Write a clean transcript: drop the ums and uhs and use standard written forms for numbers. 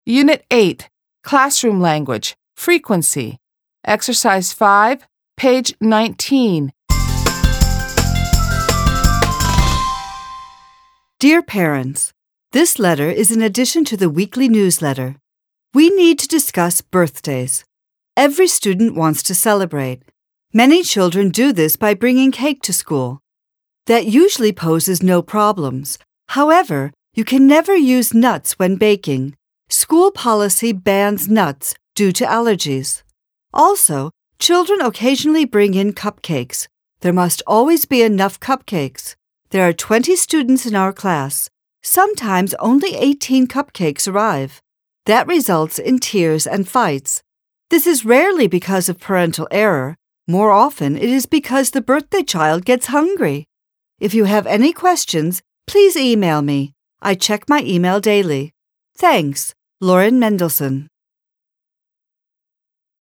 Unit 8, Classroom Language, Frequency. Exercise 5, page 19. Dear parents, this letter is in addition to the weekly newsletter. We need to discuss birthdays. Every student wants to celebrate. Many children do this by bringing cake to school. That usually poses no problems. However, you can never use nuts when baking. School policy bans nuts due to allergies. Also, children occasionally bring in cupcakes. There must always be enough cupcakes. There are 20 students in our class. Sometimes only 18 cupcakes arrive. That results in tears and fights. This is rarely because of parental error. More often, it is because the birthday child gets hungry. If you have any questions, please email me. I check my email daily. Thanks, Lauren Mendelson.